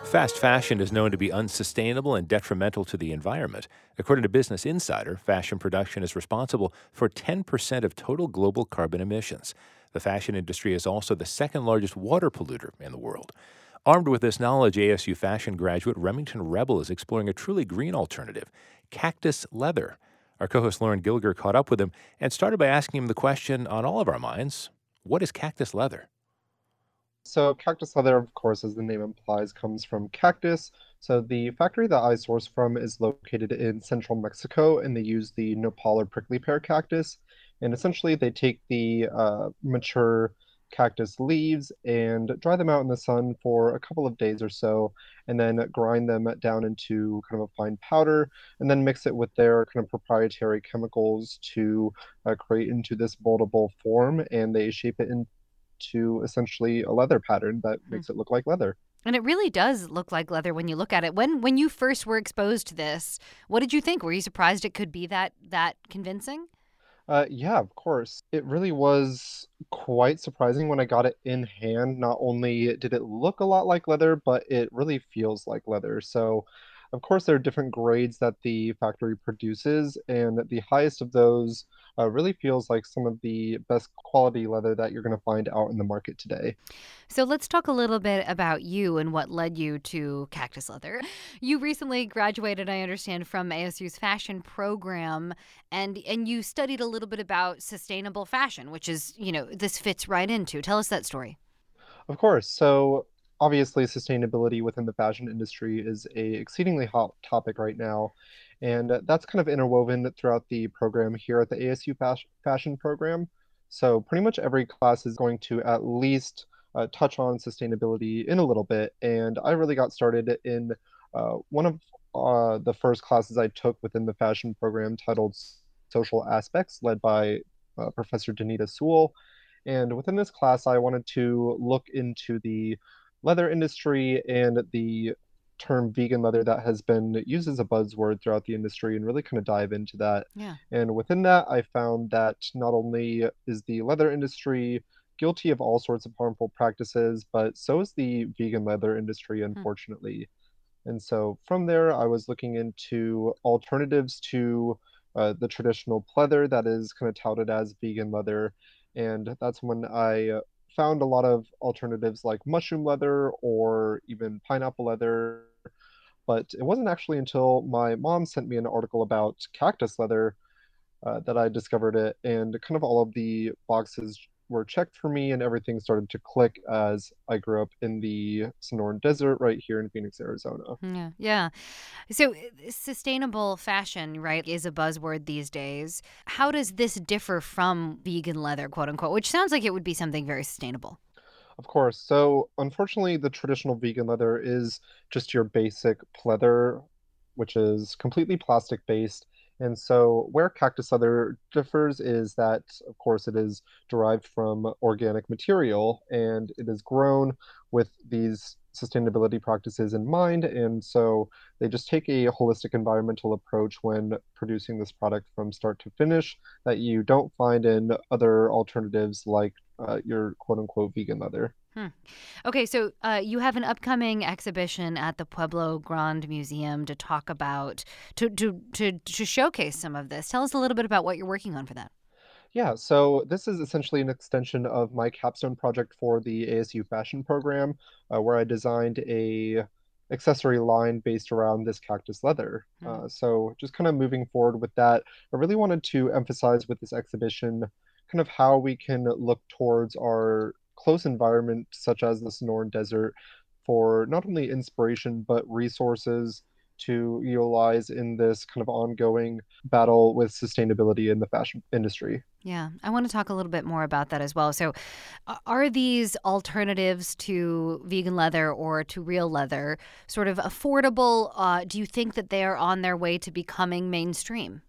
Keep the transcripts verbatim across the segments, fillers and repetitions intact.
Fast fashion is known to be unsustainable and detrimental to the environment. According to Business Insider, fashion production is responsible for ten percent of total global carbon emissions. The fashion industry is also the second largest water polluter in the world. Armed with this knowledge, A S U fashion graduate Remington Rebel is exploring a truly green alternative, cactus leather. Our co host Lauren Gilger caught up with him and started by asking him the question on all of our minds: what is cactus leather? So cactus leather, of course, as the name implies, comes from cactus. So the factory that I source from is located in central Mexico, and they use the nopal or prickly pear cactus. And essentially, they take the uh, mature cactus leaves and dry them out in the sun for a couple of days or so, and then grind them down into kind of a fine powder, and then mix it with their kind of proprietary chemicals to uh, create into this moldable form, and they shape it in to essentially a leather pattern that Hmm. makes it look like leather. And it really does look like leather when you look at it. When when you first were exposed to this, what did you think? Were you surprised it could be that that convincing? Uh, yeah, of course. It really was quite surprising when I got it in hand. Not only did it look a lot like leather, but it really feels like leather. So, of course, there are different grades that the factory produces, and the highest of those uh, really feels like some of the best quality leather that you're going to find out in the market today. So let's talk a little bit about you and what led you to Cactus Leather. You recently graduated, I understand, from A S U's fashion program, and and you studied a little bit about sustainable fashion, which is, you know, this fits right into. Tell us that story. Of course. So obviously, sustainability within the fashion industry is a exceedingly hot topic right now, and uh, that's kind of interwoven throughout the program here at the A S U fas- fashion program. So pretty much every class is going to at least uh, touch on sustainability in a little bit, and I really got started in uh, one of uh, the first classes I took within the fashion program titled Social Aspects, led by uh, Professor Danita Sewell. And within this class, I wanted to look into the leather industry and the term vegan leather that has been used as a buzzword throughout the industry and really kind of dive into that. Yeah. And within that, I found that not only is the leather industry guilty of all sorts of harmful practices, but so is the vegan leather industry, Hmm. unfortunately. And so from there, I was looking into alternatives to uh, the traditional pleather that is kind of touted as vegan leather. And that's when I uh, found a lot of alternatives like mushroom leather or even pineapple leather. But it wasn't actually until my mom sent me an article about cactus leather uh, that I discovered it, and kind of all of the boxes were checked for me, and everything started to click as I grew up in the Sonoran Desert right here in Phoenix, Arizona. Yeah, yeah. So, uh, sustainable fashion, right, is a buzzword these days. How does this differ from vegan leather, quote unquote, which sounds like it would be something very sustainable? Of course. So, unfortunately, the traditional vegan leather is just your basic pleather, which is completely plastic based. And so, where cactus leather differs is that, of course, it is derived from organic material and it is grown with these sustainability practices in mind. And so, they just take a holistic environmental approach when producing this product from start to finish that you don't find in other alternatives like uh, your quote unquote vegan leather. Hmm. Okay, so uh, you have an upcoming exhibition at the Pueblo Grande Museum to talk about to to to to showcase some of this. Tell us a little bit about what you're working on for that. Yeah, so this is essentially an extension of my capstone project for the A S U fashion program, uh, where I designed a accessory line based around this cactus leather. Hmm. Uh, so just kind of moving forward with that, I really wanted to emphasize with this exhibition kind of how we can look towards our close environment, such as the Sonoran Desert, for not only inspiration but resources to utilize in this kind of ongoing battle with sustainability in the fashion industry. Yeah, I want to talk a little bit more about that as well. So, a- are these alternatives to vegan leather or to real leather sort of affordable? Uh, do you think that they are on their way to becoming mainstream?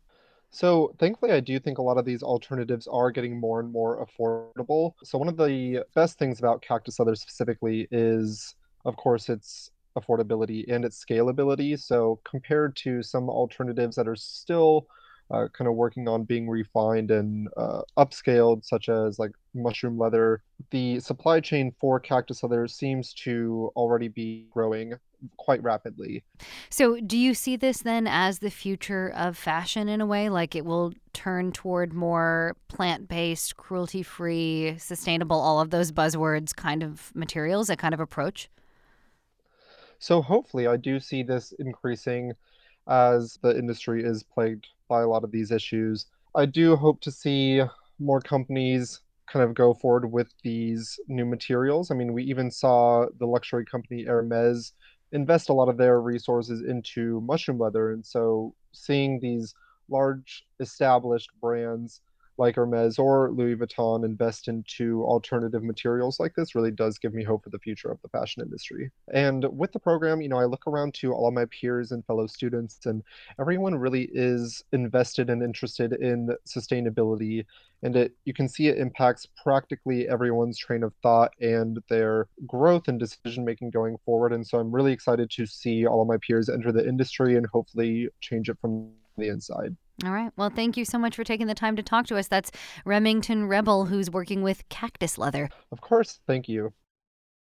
So thankfully, I do think a lot of these alternatives are getting more and more affordable. So one of the best things about cactus leather specifically is, of course, its affordability and its scalability. So compared to some alternatives that are still uh, kind of working on being refined and uh, upscaled, such as like mushroom leather. The supply chain for cactus leather seems to already be growing quite rapidly. So, do you see this then as the future of fashion in a way? Like it will turn toward more plant based, cruelty free, sustainable, all of those buzzwords kind of materials, that kind of approach? So hopefully, I do see this increasing as the industry is plagued by a lot of these issues. I do hope to see more companies kind of go forward with these new materials. I mean, we even saw the luxury company Hermes invest a lot of their resources into mushroom leather. And so seeing these large established brands like Hermes or Louis Vuitton invest into alternative materials like this really does give me hope for the future of the fashion industry. And with the program, you know, I look around to all of my peers and fellow students, and everyone really is invested and interested in sustainability. And it you can see it impacts practically everyone's train of thought and their growth and decision making going forward. And so I'm really excited to see all of my peers enter the industry and hopefully change it from the inside. All right. Well, thank you so much for taking the time to talk to us. That's Remington Rebel, who's working with Cactus Leather. Of course, thank you.